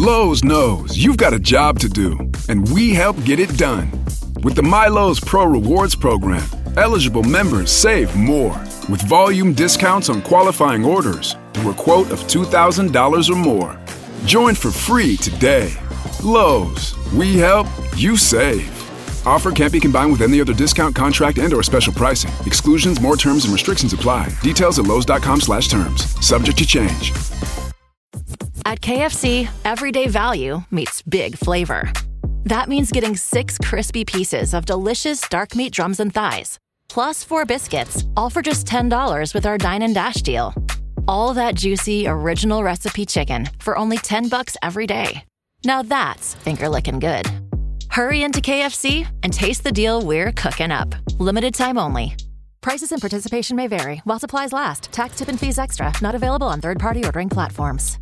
Lowe's knows you've got a job to do, and we help get it done. With the MyLowe's Pro Rewards program, eligible members save more with volume discounts on qualifying orders through a quote of $2,000 or more. Join for free today. Lowe's, we help, you save. Offer can't be combined with any other discount, contract, and/or special pricing. Exclusions, more terms, and restrictions apply. Details at lowes.com/terms. Subject to change. At KFC, everyday value meets big flavor. That means getting 6 crispy pieces of delicious dark meat drums and thighs, plus 4 biscuits, all for just $10 with our Dine and Dash deal. All that juicy, original recipe chicken for only $10 every day. Now that's finger-licking good. Hurry into KFC and taste the deal we're cooking up. Limited time only. Prices and participation may vary while supplies last. Tax, tip, and fees extra. Not available on third-party ordering platforms.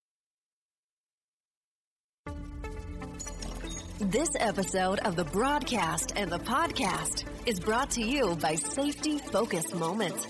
This episode of the broadcast and the podcast is brought to you by Safety Focus Moments.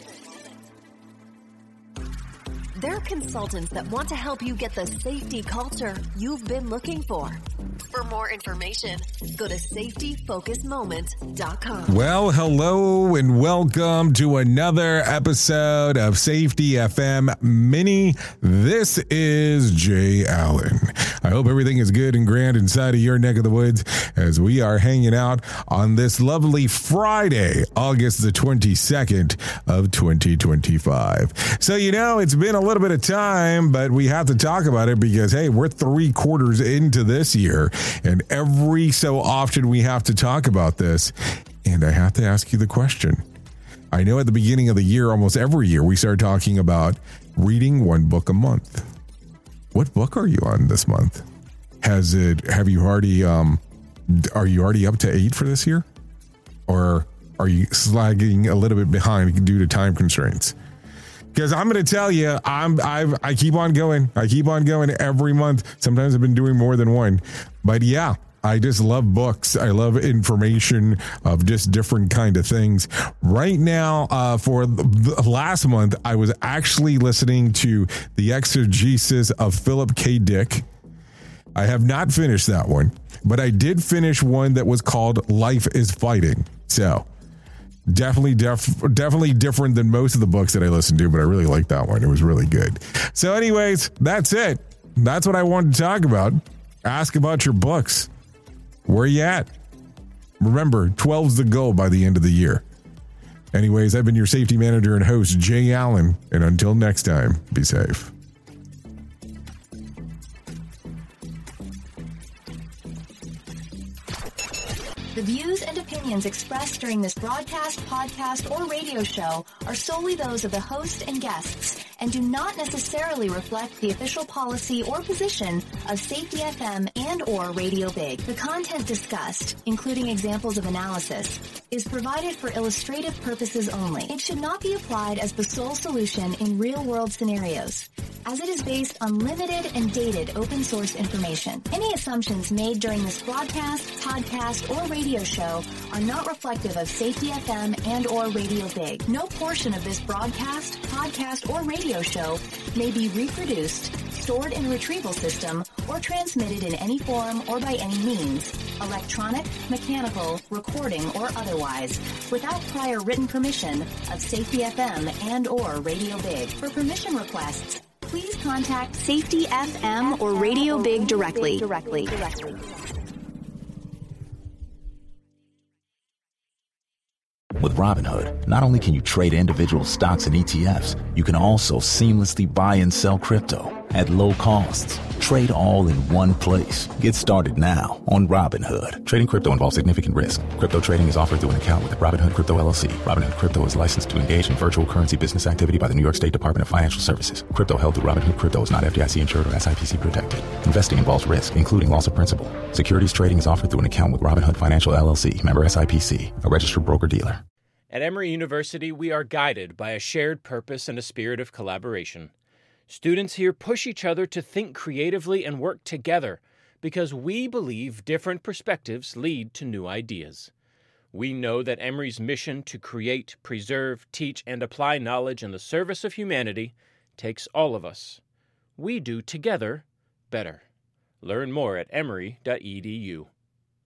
They're consultants that want to help you get the safety culture you've been looking for. For more information, go to safetyfocusmoment.com. Well, hello and welcome to another episode of Safety FM Mini. This is Jay Allen. I hope everything is good and grand inside of your neck of the woods as we are hanging out on this lovely Friday, August the 22nd of 2025. So, it's been a little bit of time, but we have to talk about it because, hey, we're 3 quarters into this year, and every so often we have to talk about this. And I have to ask you the question. I know at the beginning of the year, almost every year, we start talking about reading 1 book a month. What book are you on this month? Are you already up to 8 for this year? Or are you slagging a little bit behind due to time constraints? Because I'm going to tell you, I keep on going. I keep on going every month. Sometimes I've been doing more than one. But yeah, I just love books. I love information of just different kind of things. Right now, for the last month, I was actually listening to The Exegesis of Philip K. Dick. I have not finished that one, but I did finish one that was called Life is Fighting. So definitely different than most of the books that I listened to, but I really liked that one. It was really good. So anyways, that's it. That's what I wanted to talk about. Ask about your books. Where you at? Remember, 12's the goal by the end of the year. Anyways, I've been your safety manager and host, Jay Allen. And until next time, be safe. The views and opinions expressed during this broadcast, podcast, or radio show are solely those of the host and guests and do not necessarily reflect the official policy or position of Safety FM and or Radio Big. The content discussed, including examples of analysis, is provided for illustrative purposes only. It should not be applied as the sole solution in real-world scenarios, as it is based on limited and dated open source information. Any assumptions made during this broadcast, podcast, or radio show are not reflective of Safety FM and or Radio Big. No portion of this broadcast, podcast, or radio show may be reproduced, stored in a retrieval system, or transmitted in any form or by any means, electronic, mechanical, recording, or otherwise, without prior written permission of Safety FM and or Radio Big. For permission requests, please contact Safety FM or Radio Big directly. With Robinhood, not only can you trade individual stocks and ETFs, you can also seamlessly buy and sell crypto at low costs. Trade all in one place. Get started now on Robinhood. Trading crypto involves significant risk. Crypto trading is offered through an account with Robinhood Crypto LLC. Robinhood Crypto is licensed to engage in virtual currency business activity by the New York State Department of Financial Services. Crypto held through Robinhood Crypto is not FDIC insured or SIPC protected. Investing involves risk, including loss of principal. Securities trading is offered through an account with Robinhood Financial LLC, member SIPC, a registered broker-dealer. At Emory University, we are guided by a shared purpose and a spirit of collaboration. Students here push each other to think creatively and work together because we believe different perspectives lead to new ideas. We know that Emory's mission to create, preserve, teach, and apply knowledge in the service of humanity takes all of us. We do together better. Learn more at emory.edu.